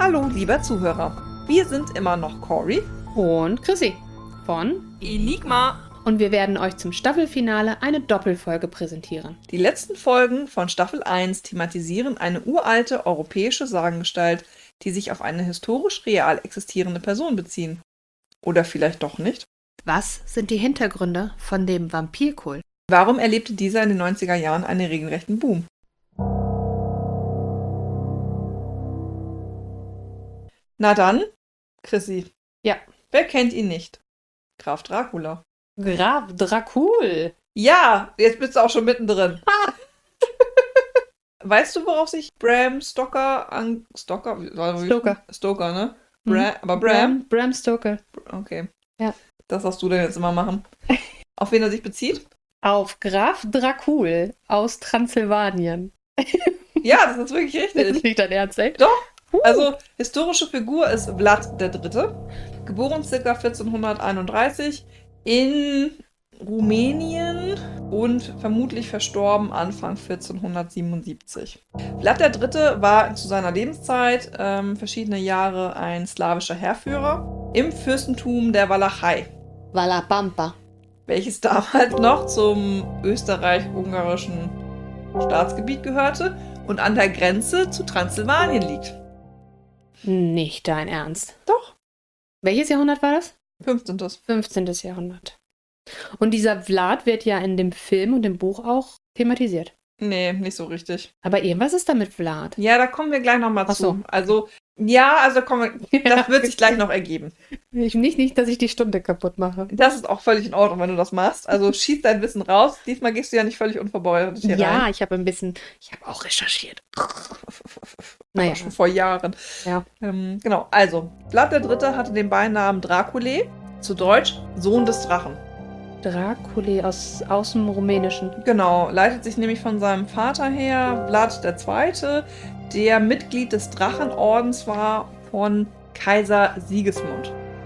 Hallo, lieber Zuhörer. Wir sind immer noch Cory und Chrissy von Enigma. Und wir werden euch zum Staffelfinale eine Doppelfolge präsentieren. Die letzten Folgen von Staffel 1 thematisieren eine uralte europäische Sagengestalt, die sich auf eine historisch real existierende Person beziehen. Oder vielleicht doch nicht? Was sind die Hintergründe von dem Vampirkult? Warum erlebte dieser in den 90er Jahren einen regelrechten Boom? Na dann, Chrissy. Ja. Wer kennt ihn nicht? Graf Dracula. Graf Dracul. Ja, jetzt bist du auch schon mittendrin. Weißt du, worauf sich Bram Stoker Stoker, ne? Aber Bram Stoker. Okay. Ja. Das darfst du denn jetzt immer machen. Auf wen er sich bezieht? Auf Graf Dracul aus Transsilvanien. Ja, das ist wirklich richtig. Das ist nicht dein Ernst, ey? Doch. Also, historische Figur ist Vlad III., geboren ca. 1431 in Rumänien und vermutlich verstorben Anfang 1477. Vlad III. War zu seiner Lebenszeit verschiedene Jahre ein slawischer Heerführer im Fürstentum der Walachei. Wallapampa. Welches damals noch zum österreich-ungarischen Staatsgebiet gehörte und an der Grenze zu Transsilvanien liegt. Nicht dein Ernst. Doch. Welches Jahrhundert war das? 15. 15. Jahrhundert. Und dieser Vlad wird ja in dem Film und dem Buch auch thematisiert. Nee, nicht so richtig. Aber irgendwas ist da mit Vlad. Ja, da kommen wir gleich nochmal zu. So. Also das wird sich gleich noch ergeben. Nicht, dass ich die Stunde kaputt mache. Das ist auch völlig in Ordnung, wenn du das machst. Also schieß dein Wissen raus. Diesmal gehst du ja nicht völlig unverbeult hier rein. Ich habe auch recherchiert. Naja. Schon vor Jahren. Ja. Genau, also, Vlad III. Hatte den Beinamen Draculae, zu Deutsch Sohn des Drachen. Draculae aus dem Rumänischen. Genau, leitet sich nämlich von seinem Vater her, Vlad II., der Mitglied des Drachenordens war von Kaiser Sigismund.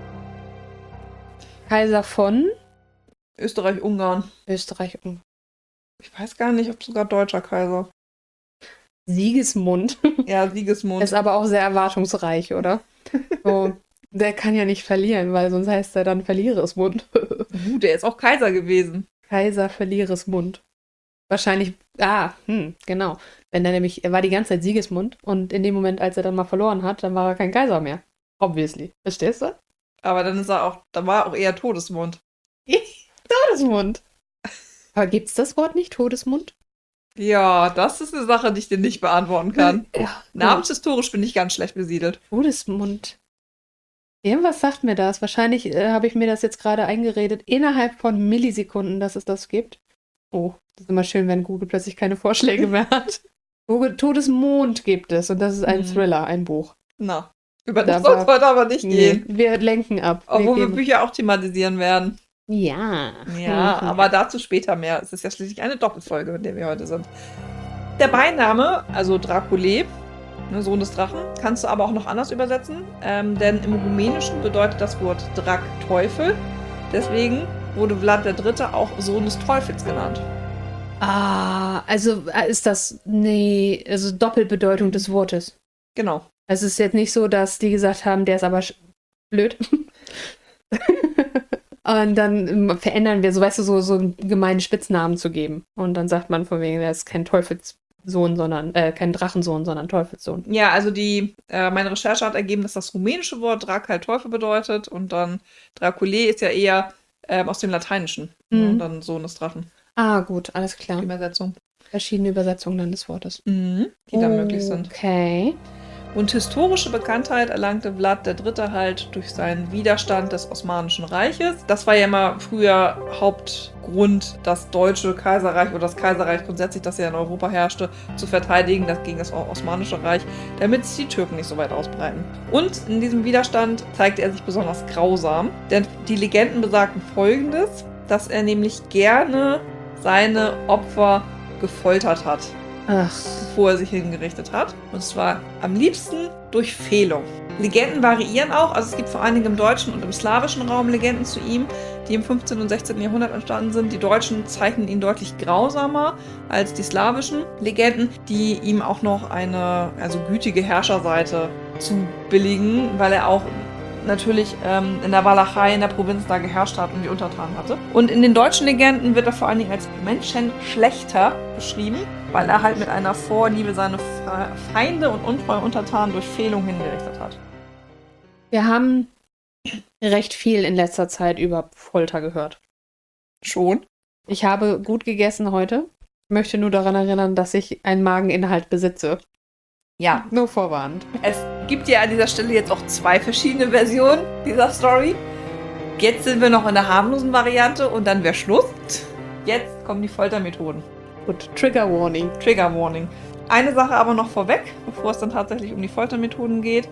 Kaiser von? Österreich-Ungarn. Österreich-Ungarn. Ich weiß gar nicht, ob sogar deutscher Kaiser. Sigismund. Ja, Sigismund. Ist aber auch sehr erwartungsreich, oder? So, der kann ja nicht verlieren, weil sonst heißt er dann Verlieresmund. Der ist auch Kaiser gewesen. Kaiser Verlieresmund. Wahrscheinlich, genau. Wenn er war die ganze Zeit Sigismund und in dem Moment, als er dann mal verloren hat, dann war er kein Kaiser mehr. Obviously. Verstehst du? Aber dann war er auch eher Todesmund. Todesmund. Aber gibt's das Wort nicht, Todesmund? Ja, das ist eine Sache, die ich dir nicht beantworten kann. Ja, namenshistorisch bin ich ganz schlecht besiedelt. Todesmund. Irgendwas sagt mir das. Wahrscheinlich habe ich mir das jetzt gerade eingeredet, innerhalb von Millisekunden, dass es das gibt. Oh, das ist immer schön, wenn Google plötzlich keine Vorschläge mehr hat. Todesmond gibt es und das ist ein Thriller, ein Buch. Na, über das soll es heute aber nicht gehen. Wir lenken ab. Obwohl wir Bücher auch thematisieren werden. Ja. Ja, aber dazu später mehr. Es ist ja schließlich eine Doppelfolge, mit der wir heute sind. Der Beiname, also Draculae, Sohn des Drachen, kannst du aber auch noch anders übersetzen, denn im Rumänischen bedeutet das Wort Drac Teufel. Deswegen wurde Vlad III. Auch Sohn des Teufels genannt. Also ist das, also Doppelbedeutung des Wortes. Genau. Es ist jetzt nicht so, dass die gesagt haben, der ist aber blöd. Und dann verändern wir, so weißt du, so einen gemeinen Spitznamen zu geben. Und dann sagt man von wegen, der ist kein Teufelssohn, sondern kein Drachensohn, sondern Teufelssohn. Ja, also meine Recherche hat ergeben, dass das rumänische Wort Drac halt Teufel bedeutet und dann Draculae ist ja eher aus dem Lateinischen. Und dann Sohn des Drachen. Ah, gut, alles klar. Die Übersetzung. Verschiedene Übersetzungen dann des Wortes. Die da möglich sind. Okay. Und historische Bekanntheit erlangte Vlad III. Halt durch seinen Widerstand des Osmanischen Reiches. Das war ja immer früher Hauptgrund, das Deutsche Kaiserreich oder das Kaiserreich grundsätzlich, das ja in Europa herrschte, zu verteidigen gegen das Osmanische Reich, damit sich die Türken nicht so weit ausbreiten. Und in diesem Widerstand zeigte er sich besonders grausam, denn die Legenden besagten Folgendes, dass er nämlich gerne seine Opfer gefoltert hat. Bevor er sich hingerichtet hat. Und zwar am liebsten durch Fehlung. Legenden variieren auch, also es gibt vor allen Dingen im deutschen und im slawischen Raum Legenden zu ihm, die im 15. und 16. Jahrhundert entstanden sind. Die Deutschen zeichnen ihn deutlich grausamer als die slawischen Legenden, die ihm auch noch eine gütige Herrscherseite zu billigen, weil er auch natürlich in der Walachei, in der Provinz da geherrscht hat und die Untertanen hatte. Und in den deutschen Legenden wird er vor allen Dingen als Menschenschlechter beschrieben, weil er halt mit einer Vorliebe seine Feinde und untreue Untertanen durch Fehlung hingerichtet hat. Wir haben recht viel in letzter Zeit über Folter gehört. Schon? Ich habe gut gegessen heute. Ich möchte nur daran erinnern, dass ich einen Mageninhalt besitze. Ja. Nur vorwarnend. Es gibt ja an dieser Stelle jetzt auch 2 verschiedene Versionen dieser Story. Jetzt sind wir noch in der harmlosen Variante und dann wäre Schluss. Jetzt kommen die Foltermethoden. Gut, Trigger Warning. Trigger Warning. Eine Sache aber noch vorweg, bevor es dann tatsächlich um die Foltermethoden geht.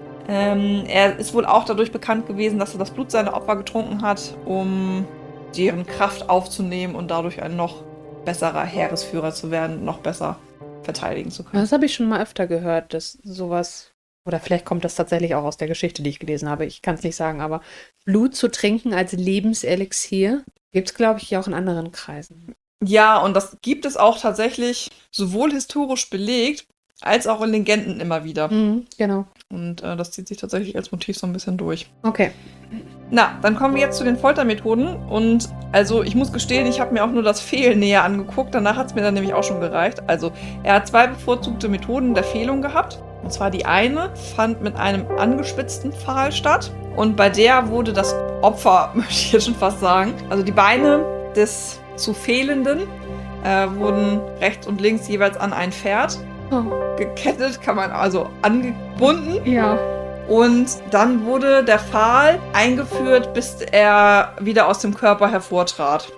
Er ist wohl auch dadurch bekannt gewesen, dass er das Blut seiner Opfer getrunken hat, um deren Kraft aufzunehmen und dadurch ein noch besserer Heeresführer zu werden, noch besser verteidigen zu können. Das habe ich schon mal öfter gehört, dass sowas, oder vielleicht kommt das tatsächlich auch aus der Geschichte, die ich gelesen habe, ich kann es nicht sagen, aber Blut zu trinken als Lebenselixier gibt es, glaube ich, auch in anderen Kreisen. Ja, und das gibt es auch tatsächlich sowohl historisch belegt, als auch in Legenden immer wieder. Genau. Und das zieht sich tatsächlich als Motiv so ein bisschen durch. Okay. Na, dann kommen wir jetzt zu den Foltermethoden. Und also ich muss gestehen, ich habe mir auch nur das Fehlen näher angeguckt. Danach hat es mir dann nämlich auch schon gereicht. Also er hat 2 bevorzugte Methoden der Fehlung gehabt. Und zwar die eine fand mit einem angespitzten Pfahl statt. Und bei der wurde das Opfer, möchte ich jetzt schon fast sagen, also die Beine des zu Fehlenden wurden rechts und links jeweils an ein Pferd gekettet, kann man also angebunden. Ja. Und dann wurde der Pfahl eingeführt, bis er wieder aus dem Körper hervortrat.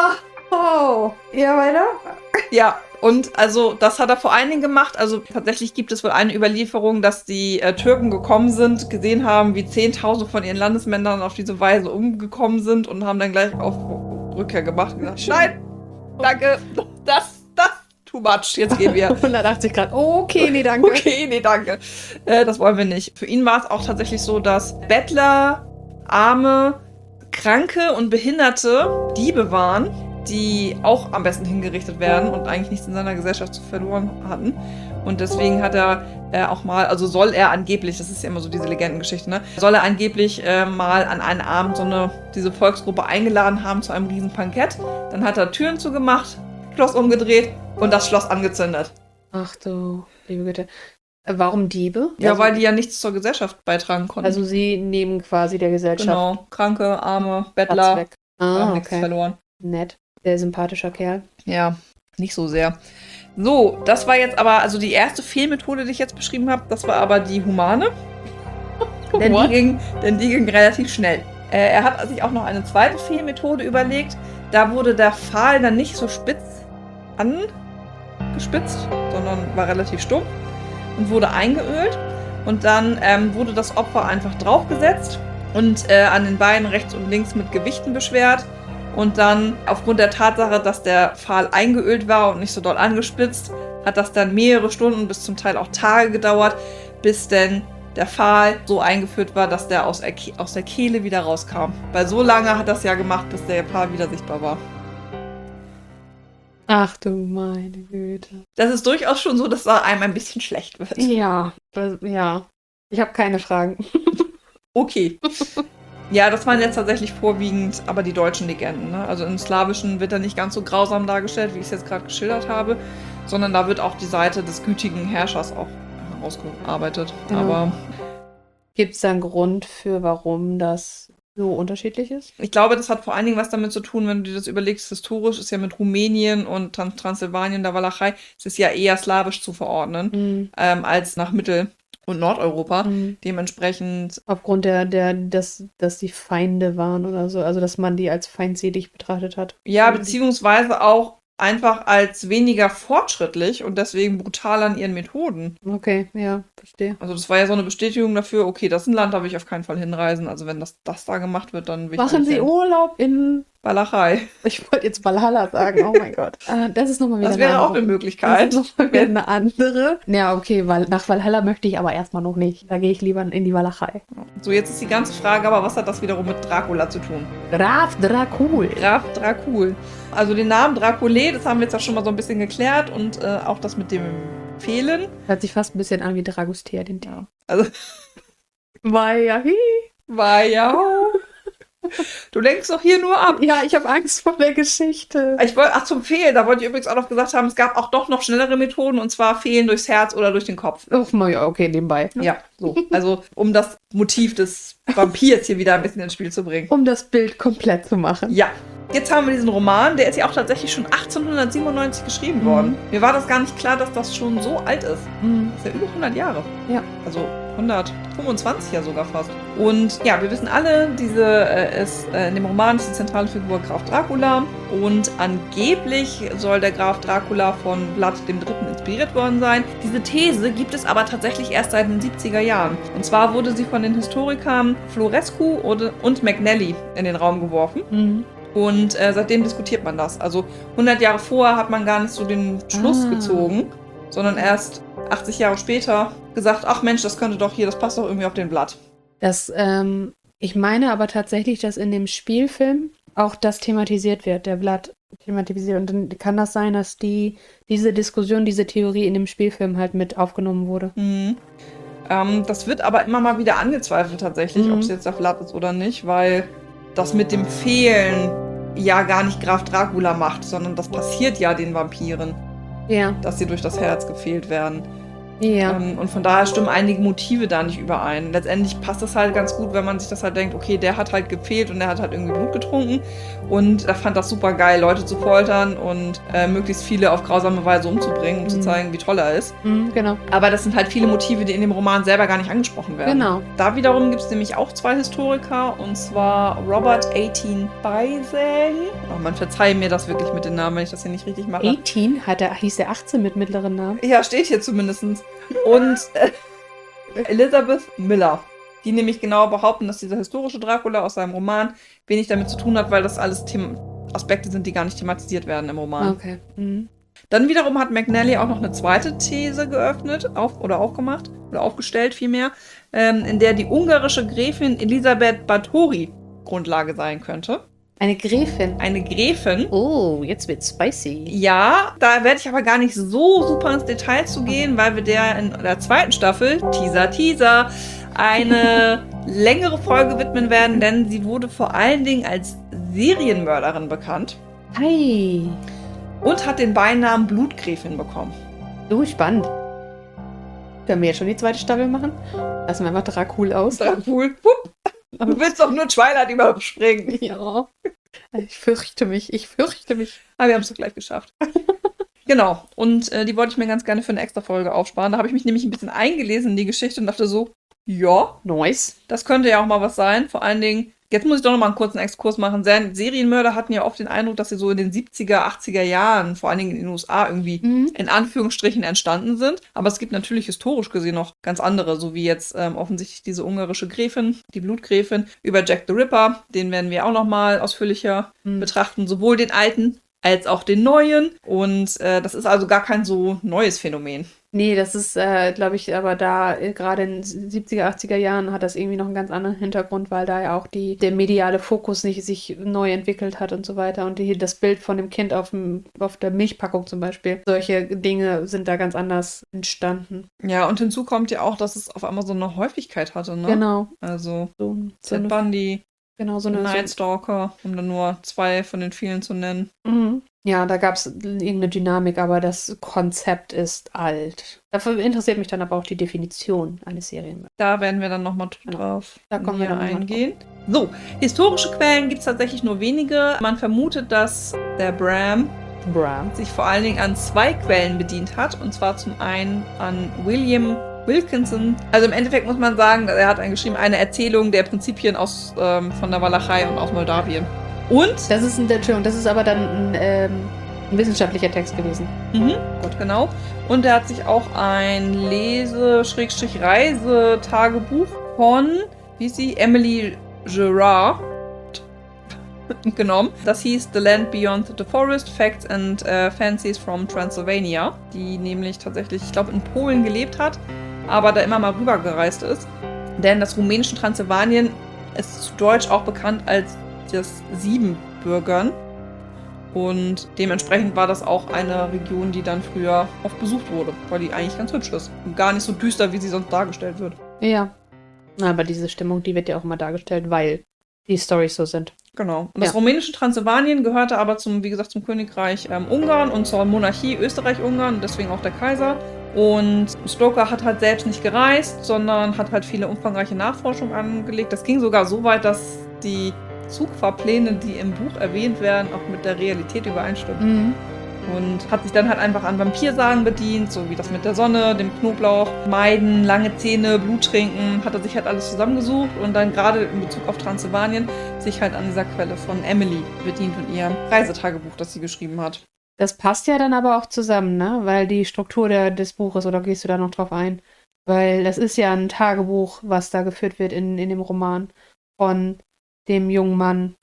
Oh. Ja, weiter? Ja, und also das hat er vor allen Dingen gemacht. Also tatsächlich gibt es wohl eine Überlieferung, dass die Türken gekommen sind, gesehen haben, wie 10.000 von ihren Landesmännern auf diese Weise umgekommen sind und haben dann gleich auf Rückkehr gemacht und gesagt, nein, danke, das too much, jetzt gehen wir. 180 Grad. Okay, nee, danke. Okay, nee, danke. Das wollen wir nicht. Für ihn war es auch tatsächlich so, dass Bettler, Arme, Kranke und Behinderte Diebe waren, die auch am besten hingerichtet werden und eigentlich nichts in seiner Gesellschaft zu verloren hatten. Und deswegen hat er auch mal, also soll er angeblich, das ist ja immer so diese Legendengeschichte, ne? Soll er angeblich mal an einen Abend diese Volksgruppe eingeladen haben zu einem riesen Bankett. Dann hat er Türen zugemacht, Schloss umgedreht und das Schloss angezündet. Ach du, liebe Güte. Warum Diebe? Ja, Also, weil die ja nichts zur Gesellschaft beitragen konnten. also sie nehmen quasi der Gesellschaft genau, Kranke, Arme, Platz Bettler, weg. haben nichts Okay. verloren. Nett. Sehr sympathischer Kerl. Ja, nicht so sehr. So, das war jetzt aber, also die erste Fehlmethode, die ich jetzt beschrieben habe, das war aber die humane. Denn die ging relativ schnell. Er hat sich auch noch eine zweite Fehlmethode überlegt. Da wurde der Pfahl dann nicht so spitz angespitzt, sondern war relativ stumpf und wurde eingeölt. Und dann wurde das Opfer einfach draufgesetzt und an den Beinen rechts und links mit Gewichten beschwert. Und dann, aufgrund der Tatsache, dass der Pfahl eingeölt war und nicht so doll angespitzt, hat das dann mehrere Stunden, bis zum Teil auch Tage gedauert, bis denn der Pfahl so eingeführt war, dass der aus der Kehle wieder rauskam. Weil so lange hat das ja gemacht, bis der Pfahl wieder sichtbar war. Ach du meine Güte. Das ist durchaus schon so, dass da einem ein bisschen schlecht wird. Ja, ja. Ich habe keine Fragen. Okay. Ja, das waren jetzt tatsächlich vorwiegend aber die deutschen Legenden. Ne? Also im Slawischen wird er nicht ganz so grausam dargestellt, wie ich es jetzt gerade geschildert habe, sondern da wird auch die Seite des gütigen Herrschers auch herausgearbeitet. Ja. Aber Gibt es da einen Grund für, warum das so unterschiedlich ist? ich glaube, das hat vor allen Dingen was damit zu tun, wenn du dir das überlegst, historisch ist ja mit Rumänien und Transsilvanien, der Walachei, es ist ja eher slawisch zu verordnen, als nach Mittel- und Nordeuropa. Dementsprechend. Aufgrund dass die Feinde waren oder so, also dass man die als feindselig betrachtet hat. Ja, beziehungsweise auch einfach als weniger fortschrittlich und deswegen brutal an ihren Methoden. Okay, ja, verstehe. Also das war ja so eine Bestätigung dafür, okay, das ist ein Land, da will ich auf keinen Fall hinreisen. Also wenn das da gemacht wird, dann will ich Machen nicht Sie hin. Urlaub in... Walachei. Ich wollte jetzt Valhalla sagen, oh mein Gott. Das ist nochmal wieder Das wäre auch eine Möglichkeit. Das ist nochmal wieder eine andere. Ja, okay, weil nach Valhalla möchte ich aber erstmal noch nicht. Da gehe ich lieber in die Walachei. So, jetzt ist die ganze Frage, aber was hat das wiederum mit Dracula zu tun? Graf Dracul. Graf Dracul. Also den Namen Draculae, das haben wir jetzt ja schon mal so ein bisschen geklärt und auch das mit dem fehlen. Hört sich fast ein bisschen an wie Dragostea, den Tee. Ja. Also, Weiahi. war ja. Du lenkst doch hier nur ab. Ja, ich habe Angst vor der Geschichte. Zum Fehlen, da wollte ich übrigens auch noch gesagt haben, es gab auch doch noch schnellere Methoden, und zwar Fehlen durchs Herz oder durch den Kopf. Oh, ja, okay, nebenbei. Ja, so. Also, um das Motiv des Vampirs hier wieder ein bisschen ins Spiel zu bringen. Um das Bild komplett zu machen. Ja. Jetzt haben wir diesen Roman, der ist ja auch tatsächlich schon 1897 geschrieben worden. Mir war das gar nicht klar, dass das schon so alt ist. Mhm. Das ist ja über 100 Jahre. Ja. Also 125 ja sogar fast. Und ja, wir wissen alle, in dem Roman ist die zentrale Figur Graf Dracula. Und angeblich soll der Graf Dracula von Vlad III. Inspiriert worden sein. Diese These gibt es aber tatsächlich erst seit den 70er Jahren. Und zwar wurde sie von den Historikern Florescu und McNally in den Raum geworfen. Mhm. Und seitdem diskutiert man das. Also 100 Jahre vorher hat man gar nicht so den Schluss gezogen, sondern erst 80 Jahre später gesagt, ach Mensch, das passt doch irgendwie auf den Blatt. Ich meine aber tatsächlich, dass in dem Spielfilm auch das thematisiert wird, der Blatt thematisiert. Und dann kann das sein, dass diese Diskussion, diese Theorie in dem Spielfilm halt mit aufgenommen wurde. Mhm. Das wird aber immer mal wieder angezweifelt tatsächlich, ob es jetzt der Blatt ist oder nicht, weil das mit dem Fehlen ja gar nicht Graf Dracula macht, sondern das passiert ja den Vampiren, Ja. dass sie durch das Herz gefehlt werden. Ja. Und von daher stimmen einige Motive da nicht überein. Letztendlich passt das halt ganz gut, wenn man sich das halt denkt, okay, der hat halt gefehlt und der hat halt irgendwie Blut getrunken. Und er fand das super geil, Leute zu foltern und möglichst viele auf grausame Weise umzubringen, um zu zeigen, wie toll er ist. Genau. Aber das sind halt viele Motive, die in dem Roman selber gar nicht angesprochen werden. Genau. Da wiederum gibt es nämlich auch zwei Historiker, und zwar Robert 18 Beisang. Oh, man verzeihe mir das wirklich mit den Namen, wenn ich das hier nicht richtig mache. 18? Hieß der 18 mit mittleren Namen? Ja, steht hier zumindest. Und Elizabeth Miller, die nämlich genau behaupten, dass dieser historische Dracula aus seinem Roman wenig damit zu tun hat, weil das alles Aspekte sind, die gar nicht thematisiert werden im Roman. Okay. Mhm. Dann wiederum hat McNally auch noch eine zweite These aufgestellt vielmehr, in der die ungarische Gräfin Elisabeth Báthory Grundlage sein könnte. Eine Gräfin. Eine Gräfin. Oh, jetzt wird's spicy. Ja, da werde ich aber gar nicht so super ins Detail zu gehen, weil wir der in der zweiten Staffel, Teaser, eine längere Folge widmen werden, denn sie wurde vor allen Dingen als Serienmörderin bekannt. Hi. Und hat den Beinamen Blutgräfin bekommen. So spannend. Können wir jetzt schon die zweite Staffel machen? Lassen wir einfach Dracul aus. Dracul. Du willst doch nur Twilight überspringen. Ja. Ich fürchte mich. Aber wir haben es doch gleich geschafft. Genau. Und die wollte ich mir ganz gerne für eine extra Folge aufsparen. Da habe ich mich nämlich ein bisschen eingelesen in die Geschichte und dachte so, ja, Nice. das könnte ja auch mal was sein. Vor allen Dingen, jetzt muss ich doch noch mal einen kurzen Exkurs machen. Serienmörder hatten ja oft den Eindruck, dass sie so in den 70er, 80er Jahren, vor allen Dingen in den USA, irgendwie in Anführungsstrichen entstanden sind. Aber es gibt natürlich historisch gesehen noch ganz andere, so wie jetzt offensichtlich diese ungarische Gräfin, die Blutgräfin, über Jack the Ripper. Den werden wir auch noch mal ausführlicher betrachten. Sowohl den alten als auch den neuen. Und das ist also gar kein so neues Phänomen. Nee, das ist, glaube ich, aber da gerade in den 70er, 80er Jahren hat das irgendwie noch einen ganz anderen Hintergrund, weil da ja auch der mediale Fokus nicht sich neu entwickelt hat und so weiter. Und das Bild von dem Kind auf der Milchpackung zum Beispiel. Solche Dinge sind da ganz anders entstanden. Ja, und hinzu kommt ja auch, dass es auf einmal so eine Häufigkeit hatte, ne? Genau. Also So Ted Bundy, genau, Night Stalker, um dann nur zwei von den vielen zu nennen. Mhm. Ja, da gab es irgendeine Dynamik, aber das Konzept ist alt. Dafür interessiert mich dann aber auch die Definition eines Serienmörders. Da werden wir dann nochmal drauf Da kommen wir dann noch mal eingehen. So, historische Quellen gibt es tatsächlich nur wenige. Man vermutet, dass der Bram sich vor allen Dingen an zwei Quellen bedient hat. Und zwar zum einen an William Wilkinson. Also im Endeffekt muss man sagen, er hat geschrieben, eine Erzählung der Prinzipien von der Walachei und aus Moldawien. Und? Das ist aber dann ein wissenschaftlicher Text gewesen. Gut, genau. Und er hat sich auch ein Reisetagebuch von, Emily Gerard genommen. Das hieß The Land Beyond the Forest, Facts and Fancies from Transylvania, die nämlich tatsächlich, ich glaube, in Polen gelebt hat, aber da immer mal rübergereist ist. Denn das rumänische Transsilvanien ist zu Deutsch auch bekannt als das Siebenbürgern. Und dementsprechend war das auch eine Region, die dann früher oft besucht wurde, weil die eigentlich ganz hübsch ist. Und gar nicht so düster, wie sie sonst dargestellt wird. Ja. Aber diese Stimmung, die wird ja auch immer dargestellt, weil die Storys so sind. Genau. Und das rumänische Transsilvanien gehörte aber zum Königreich Ungarn und zur Monarchie Österreich-Ungarn, deswegen auch der Kaiser. Und Stoker hat halt selbst nicht gereist, sondern hat halt viele umfangreiche Nachforschungen angelegt. Das ging sogar so weit, dass die Zugfahrpläne, die im Buch erwähnt werden, auch mit der Realität übereinstimmen. Mhm. Und hat sich dann halt einfach an Vampirsagen bedient, so wie das mit der Sonne, dem Knoblauch, Meiden, lange Zähne, Blut trinken, hat er sich halt alles zusammengesucht und dann gerade in Bezug auf Transsilvanien sich halt an dieser Quelle von Emily bedient und ihrem Reisetagebuch, das sie geschrieben hat. Das passt ja dann aber auch zusammen, ne? Weil die Struktur des Buches, oder gehst du da noch drauf ein? Weil das ist ja ein Tagebuch, was da geführt wird in dem Roman von dem jungen Mann.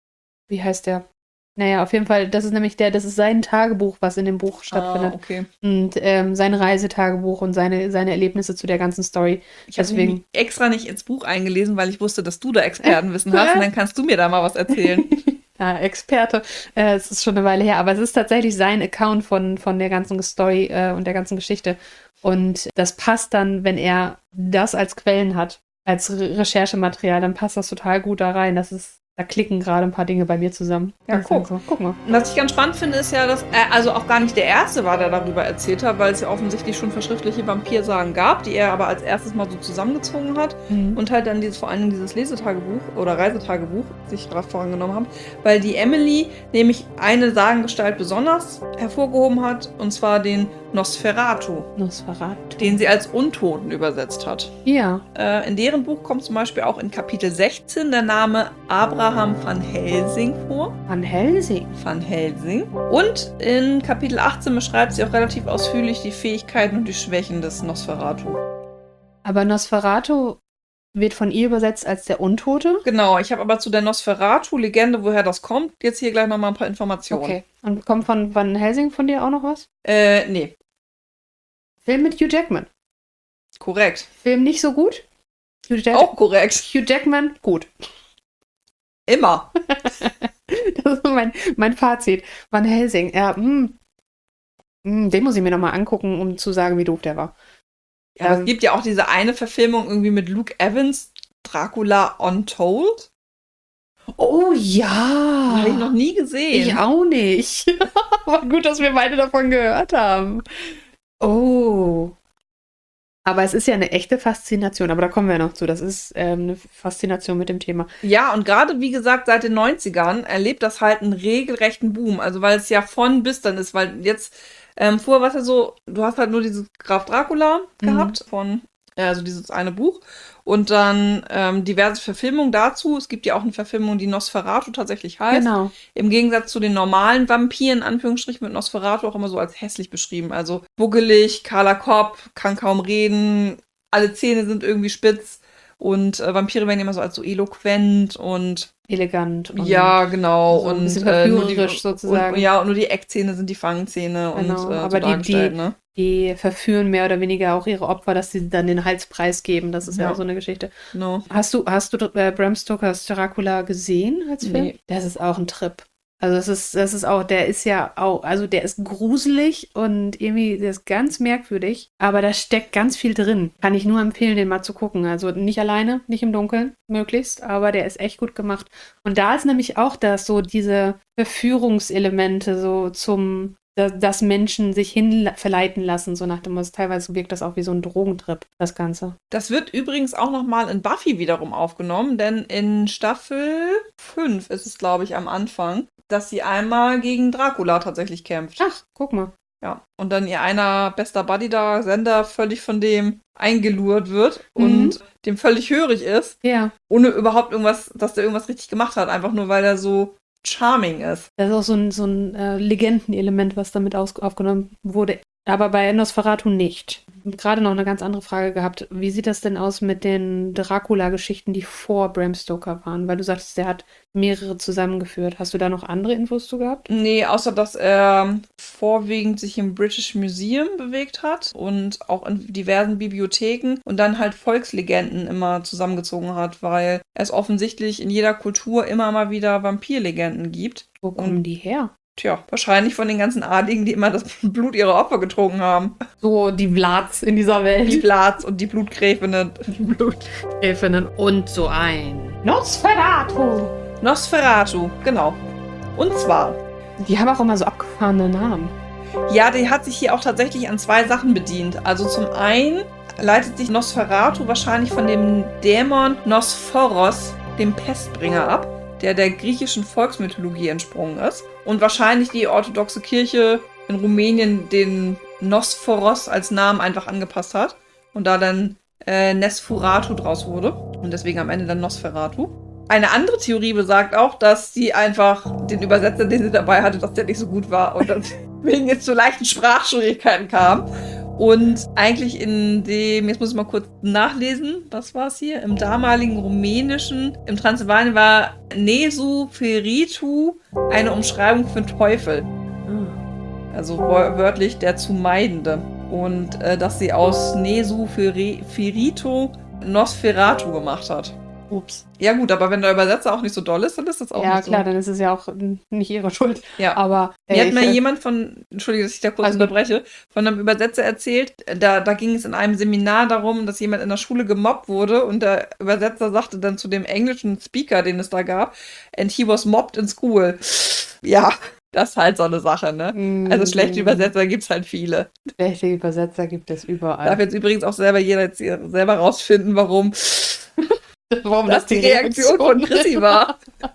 Wie heißt der? Naja, auf jeden Fall, das ist sein Tagebuch, was in dem Buch stattfindet. Okay. Und sein Reisetagebuch und seine Erlebnisse zu der ganzen Story. Ich habe mich extra nicht ins Buch eingelesen, weil ich wusste, dass du da Expertenwissen hast und dann kannst du mir da mal was erzählen. Ja, Experte. Es ist schon eine Weile her, aber es ist tatsächlich sein Account von der ganzen Story und der ganzen Geschichte. Und das passt dann, wenn er das als Quellen hat, als Recherchematerial, dann passt das total gut da rein. Da klicken gerade ein paar Dinge bei mir zusammen. Ja, guck mal. Was ich ganz spannend finde, ist ja, dass er also auch gar nicht der Erste war, der darüber erzählt hat, weil es ja offensichtlich schon verschriftliche Vampirsagen gab, die er aber als erstes mal so zusammengezogen hat und halt dann vor allem dieses Lesetagebuch oder Reisetagebuch sich gerade vorangenommen haben, weil die Emily nämlich eine Sagengestalt besonders hervorgehoben hat, und zwar den Nosferatu, den sie als Untoten übersetzt hat. Ja. In deren Buch kommt zum Beispiel auch in Kapitel 16 der Name Abraham van Helsing vor. Van Helsing? Van Helsing. Und in Kapitel 18 beschreibt sie auch relativ ausführlich die Fähigkeiten und die Schwächen des Nosferatu. Aber Nosferatu wird von ihr übersetzt als der Untote? Genau, ich habe aber zu der Nosferatu-Legende, woher das kommt, jetzt hier gleich nochmal ein paar Informationen. Okay. Und kommt von Van Helsing von dir auch noch was? Nee. Film mit Hugh Jackman. Korrekt. Film nicht so gut? Auch korrekt. Hugh Jackman, gut. Immer. Das ist mein Fazit. Van Helsing, ja, den muss ich mir nochmal angucken, um zu sagen, wie doof der war. Ja, es gibt ja auch diese eine Verfilmung irgendwie mit Luke Evans, Dracula Untold. Oh ja! Habe ich noch nie gesehen. Ich auch nicht. Aber gut, dass wir beide davon gehört haben. Oh. Aber es ist ja eine echte Faszination, aber da kommen wir noch zu. Das ist eine Faszination mit dem Thema. Ja, und gerade, wie gesagt, seit den 90ern erlebt das halt einen regelrechten Boom. Also, weil es ja von bis dann ist, weil jetzt, vorher war es ja so, du hast halt nur dieses Graf Dracula gehabt, also dieses eine Buch. Und dann diverse Verfilmungen dazu. Es gibt ja auch eine Verfilmung, die Nosferatu tatsächlich heißt. Genau. Im Gegensatz zu den normalen Vampiren, Anführungsstrichen, wird Nosferatu auch immer so als hässlich beschrieben. Also buggelig, kahler Kopf, kann kaum reden, alle Zähne sind irgendwie spitz. Und Vampire werden immer so als so eloquent und elegant. Und ja, genau. so ein und bisschen verführerisch sozusagen. Und nur die Eckzähne sind die Fangzähne Genau, und aber so dargestellt, ne? die verführen mehr oder weniger auch ihre Opfer, dass sie dann den Hals preisgeben. Das ist ja auch so eine Geschichte. No. Hast du Bram Stokers Dracula gesehen als Film? Nee. Das ist auch ein Trip. Also das ist auch, der ist ja auch, also der ist gruselig und irgendwie, der ist ganz merkwürdig, aber da steckt ganz viel drin. Kann ich nur empfehlen, den mal zu gucken. Also nicht alleine, nicht im Dunkeln, möglichst, aber der ist echt gut gemacht. Und da ist nämlich auch das so diese Verführungselemente so dass Menschen sich verleiten lassen, so nach dem Motto. Teilweise wirkt das auch wie so ein Drogentrip, das Ganze. Das wird übrigens auch nochmal in Buffy wiederum aufgenommen, denn in Staffel 5 ist es, glaube ich, am Anfang, dass sie einmal gegen Dracula tatsächlich kämpft. Ach, guck mal. Ja, und dann ihr einer bester Buddy da, Sender, völlig von dem eingelurrt wird und dem völlig hörig ist. Ja. Ohne überhaupt dass der irgendwas richtig gemacht hat, einfach nur, weil er so charming ist. Das ist auch so ein Legendenelement, was damit aufgenommen wurde. Aber bei Nosferatu nicht. Gerade noch eine ganz andere Frage gehabt. Wie sieht das denn aus mit den Dracula-Geschichten, die vor Bram Stoker waren? Weil du sagtest, der hat mehrere zusammengeführt. Hast du da noch andere Infos zu gehabt? Nee, außer dass er vorwiegend sich im British Museum bewegt hat und auch in diversen Bibliotheken und dann halt Volkslegenden immer zusammengezogen hat, weil es offensichtlich in jeder Kultur immer mal wieder Vampirlegenden gibt. Wo kommen die her? Tja, wahrscheinlich von den ganzen Adligen, die immer das Blut ihrer Opfer getrunken haben. So die Vlads in dieser Welt. Die Blats und die Blutgräfinnen. Die Blutgräfinnen und so ein Nosferatu. Nosferatu, genau. Und zwar, Die haben auch immer so abgefahrene Namen. ja, die hat sich hier auch tatsächlich an 2 Sachen bedient. Also zum einen leitet sich Nosferatu wahrscheinlich von dem Dämon Nosphoros, dem Pestbringer, ab, der griechischen Volksmythologie entsprungen ist. Und wahrscheinlich die orthodoxe Kirche in Rumänien den Nosphoros als Namen einfach angepasst hat. Und da dann Nesfuratu draus wurde. Und deswegen am Ende dann Nosferatu. Eine andere Theorie besagt auch, dass sie einfach den Übersetzer, den sie dabei hatte, dass der nicht so gut war und deswegen jetzt zu leichten Sprachschwierigkeiten kam. Und eigentlich in dem, jetzt muss ich mal kurz nachlesen, was war es hier? Im damaligen Rumänischen, im Transsilvanien war Nesu Feritu eine Umschreibung für Teufel. Also wörtlich der zu Meidende. Und dass sie aus Nesu Ferito Nosferatu gemacht hat. Ups. Ja gut, aber wenn der Übersetzer auch nicht so doll ist, dann ist das auch Ja, nicht klar, so. dann ist es ja auch nicht ihre Schuld. Ja. Aber Mir hat mal jemand Entschuldige, dass ich da kurz Also- unterbreche, von einem Übersetzer erzählt, da ging es in einem Seminar darum, dass jemand in der Schule gemobbt wurde und der Übersetzer sagte dann zu dem englischen Speaker, den es da gab, and he was mobbed in school. Ja, das ist halt so eine Sache, ne? Also schlechte Übersetzer gibt es halt viele. Schlechte Übersetzer gibt es überall. Darf jetzt übrigens auch jeder jetzt hier selber rausfinden, warum Warum das die Reaktion von Chrissy war.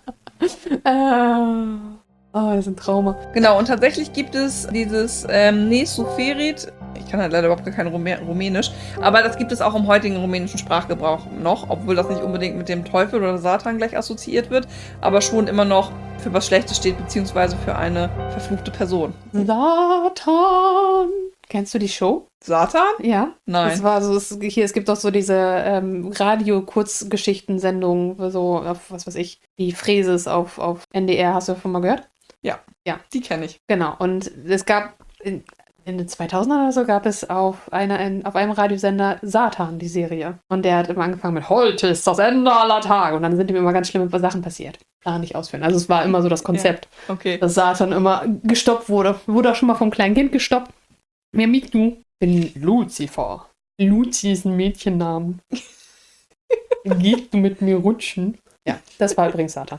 Oh, das ist ein Trauma. Genau, und tatsächlich gibt es dieses Nesuferit, ich kann halt leider überhaupt gar kein Rumänisch, aber das gibt es auch im heutigen rumänischen Sprachgebrauch noch, obwohl das nicht unbedingt mit dem Teufel oder Satan gleich assoziiert wird, aber schon immer noch für was Schlechtes steht, beziehungsweise für eine verfluchte Person. Satan. Kennst du die Show? Satan? Ja. Nein. Das war so, es gibt auch so diese Radio-Kurzgeschichten-Sendungen, so auf, was weiß ich, die Fräses auf NDR, hast du davon mal gehört? Die kenne ich. Genau, und es gab in den 2000ern oder so gab es auf einem Radiosender Satan, die Serie. Und der hat immer angefangen mit heute ist das Ende aller Tage. Und dann sind ihm immer ganz schlimme Sachen passiert. Gar nicht ausführen. Also es war immer so das Konzept, Okay. dass Satan immer gestoppt wurde. Wurde auch schon mal vom kleinen Kind gestoppt. Wer mich du? Ich bin Lucifer. Luzi ist ein Mädchennamen. Gehst du mit mir rutschen? Ja, das war übrigens Satan.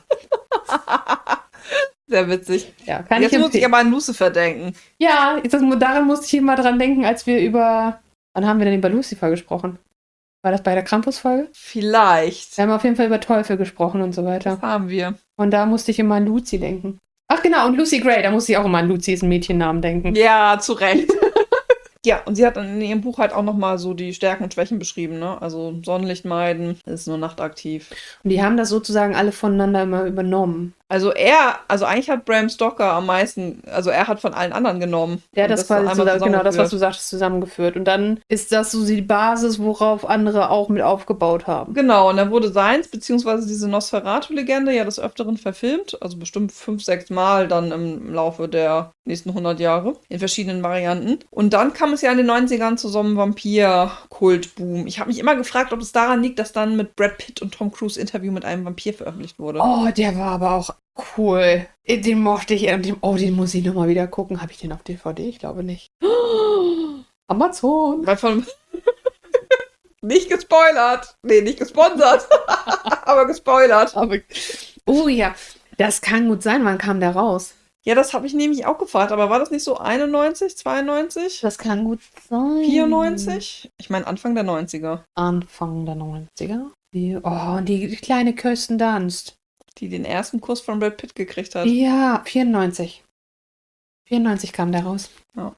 Sehr witzig. Ja, kann Jetzt ich muss ich empfehlen. aber an Lucifer denken. Ja, daran musste ich immer dran denken, als wir wann haben wir denn über Lucifer gesprochen? War das bei der Krampus-Folge? Vielleicht. Wir haben auf jeden Fall über Teufel gesprochen und so weiter. Das haben wir. Und da musste ich immer an Lucy denken. Ach genau, und Lucy Gray, da musste ich auch immer an Lucy ist ein Mädchennamen denken. Ja, zu Recht. Ja, und sie hat dann in ihrem Buch halt auch nochmal so die Stärken und Schwächen beschrieben, ne? Also Sonnenlicht meiden, ist nur nachtaktiv. Und die haben das sozusagen alle voneinander immer übernommen. Also eigentlich hat Bram Stoker am meisten, also er hat von allen anderen genommen. Der hat Und das quasi einmal genau das, was zusammengeführt. du sagtest, zusammengeführt. Und dann ist das so die Basis, worauf andere auch mit aufgebaut haben. Genau, und dann wurde seins, beziehungsweise diese Nosferatu-Legende ja des Öfteren verfilmt, also bestimmt 5, 6 Mal dann im Laufe der nächsten 100 Jahre, in verschiedenen Varianten. Und dann kam es ja in den 90ern zu so einem Vampir-Kult-Boom. Ich habe mich immer gefragt, ob es daran liegt, dass dann mit Brad Pitt und Tom Cruise Interview mit einem Vampir veröffentlicht wurde. Oh, der war aber auch cool. Den mochte ich. Den muss ich nochmal wieder gucken. Habe ich den auf DVD? Ich glaube nicht. Amazon. Weil von nicht gespoilert. Nee, nicht gesponsert. Aber gespoilert. Oh ja, das kann gut sein. Wann kam der raus? Ja, das habe ich nämlich auch gefragt. Aber war das nicht so 91, 92, Das kann gut sein. 94? Ich meine Anfang der 90er. Anfang der 90er. Und die kleine Kirsten Dunst. Die den ersten Kuss von Brad Pitt gekriegt hat. Ja, 94. 94 kam der raus. Ja.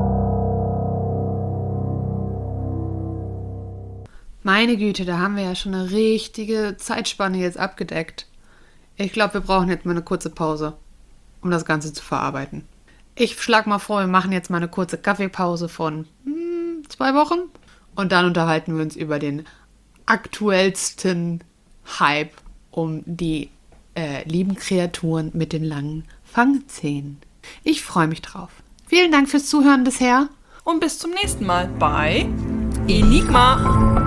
Meine Güte, da haben wir ja schon eine richtige Zeitspanne jetzt abgedeckt. Ich glaube, wir brauchen jetzt mal eine kurze Pause, um das Ganze zu verarbeiten. Ich schlage mal vor, wir machen jetzt mal eine kurze Kaffeepause von 2 Wochen. Und dann unterhalten wir uns über den aktuellsten Hype um die lieben Kreaturen mit den langen Fangzähnen. Ich freue mich drauf. Vielen Dank fürs Zuhören bisher. Und bis zum nächsten Mal bei Enigma.